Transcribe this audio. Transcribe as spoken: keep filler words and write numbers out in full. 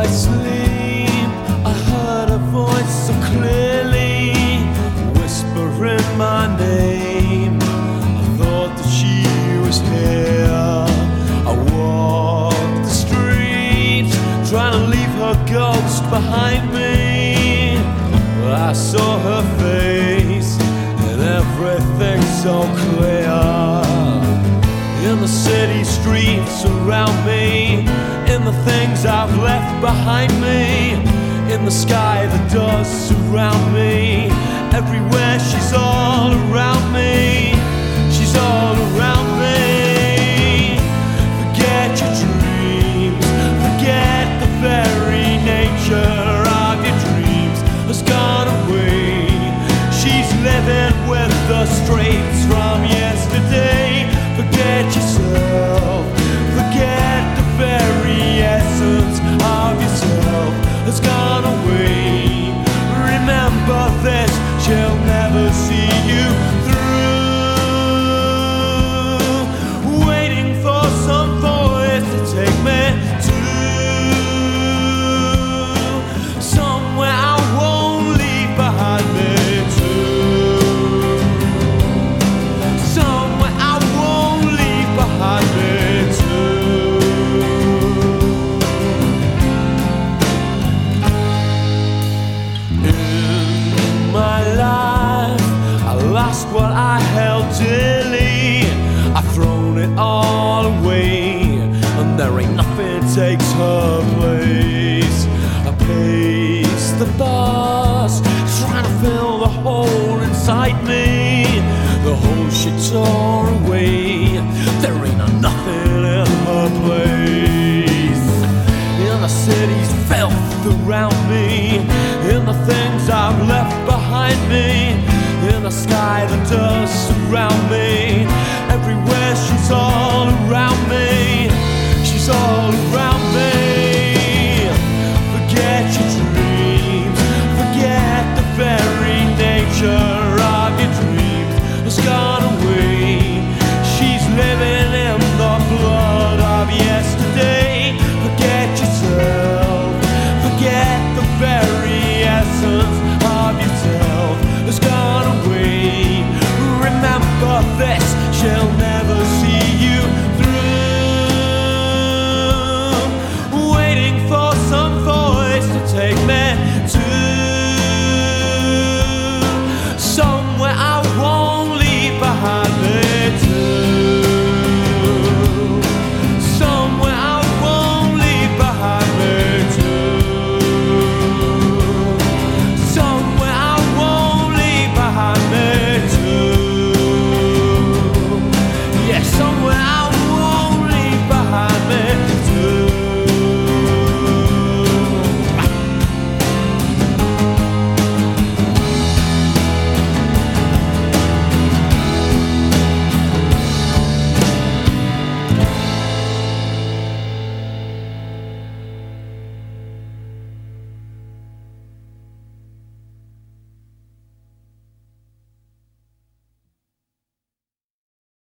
I sleep, I heard a voice so clearly whispering my name. I thought that she was here. I walked the streets, trying to leave her ghost behind me. I saw her face and everything so clear. In the city streets around me, in the things I've left behind me, in the sky that does surround me, everywhere she's all around me, she's all around me. Forget your dreams, forget the very nature of your dreams has gone away. She's living with the straits from yesterday. Forget yourself, forget the very essence of yourself has gone away. Remember this, she'll never see you through. Waiting for some voice to take me to somewhere I won't leave behind me. Lost what I held dearly, I've thrown it all away, and there ain't nothing takes her place. I pace the bus, trying to fill the hole inside me. The hole she tore away, there ain't a nothing in her place. In the city's filth around me, in the things I've left behind me, in the sky that does surround me, everywhere she's all around me, she's all around me.